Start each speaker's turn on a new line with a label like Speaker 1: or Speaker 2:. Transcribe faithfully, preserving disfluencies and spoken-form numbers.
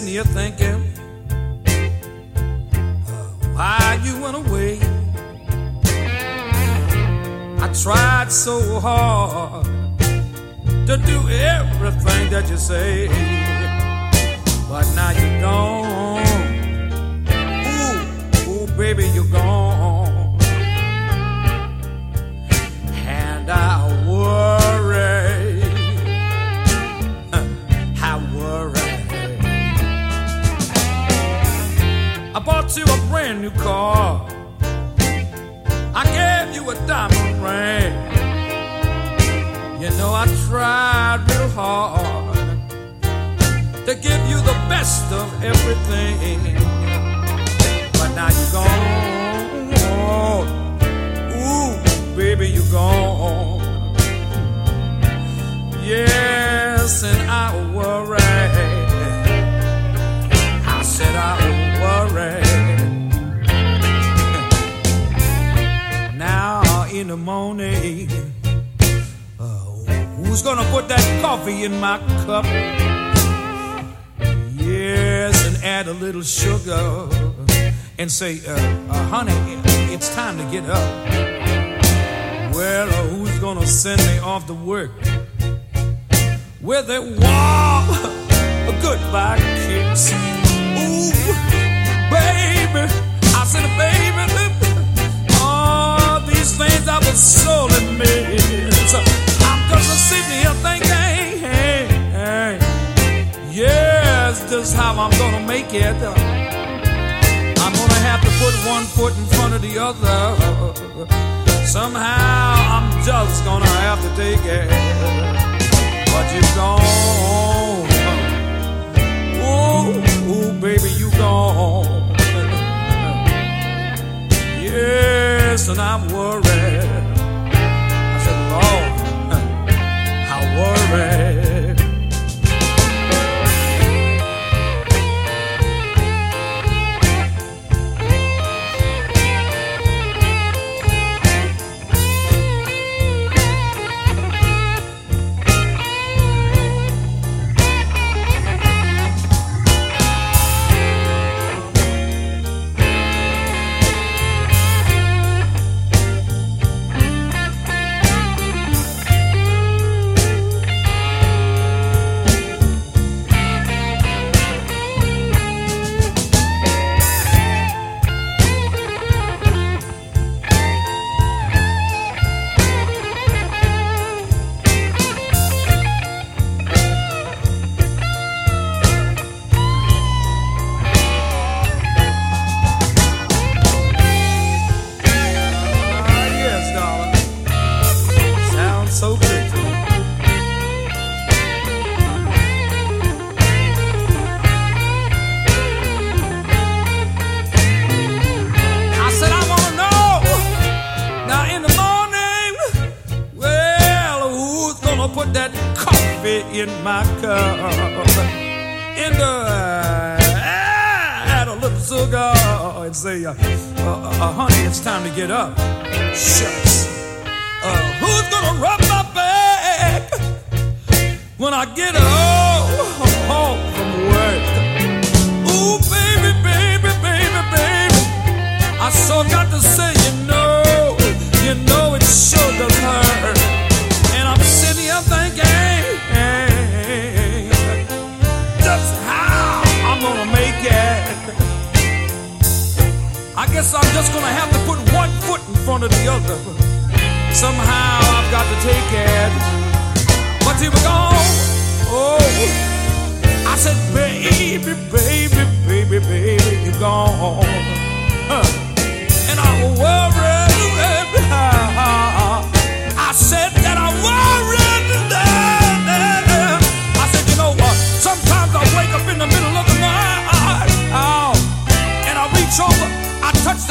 Speaker 1: sitting here thinking uh, why you went away. I tried so hard to do everything that you say, but now you're gone. Ooh, ooh, baby, you're gone. And I worry, I worry. I bought you a brand new car. I gave you a diamond ring. You know I tried real hard to give you the best of everything, but now you're gone. Ooh, baby, you're gone. Yes, and I worry. I said I worry. Now in the morning, who's gonna put that coffee in my cup? Yes, and add a little sugar and say, uh, uh, honey, it's time to get up. Well, uh, who's gonna send me off to work with a warm, a goodbye kiss? Ooh, baby, I said, baby, all these things I was sorely miss. Just sitting here thinking, hey, hey, yes, this is how I'm gonna make it. I'm gonna have to put one foot in front of the other. Somehow I'm just gonna have to take it. But you're gone. Ooh, ooh, baby, you gone. Yes, and I'm worried. I said, Lord, worry. In my cup, in the add a little sugar and say, uh, uh, uh, honey, it's time to get up. Shucks, uh, who's gonna rub my back when I get home, home from work? Ooh, baby, baby, baby, baby, I sure got to say, you know, you know it sure does hurt. And I'm sitting here thinking, just how I'm gonna make it. I guess I'm just gonna have to put one foot in front of the other. Somehow I've got to take it. But here we go. Oh, I said, baby, baby, baby, baby, you're gone. Huh. And I worry. I said that I worry. I said, you know what? Sometimes I wake up in the middle of the night, oh, and I reach over, I touch the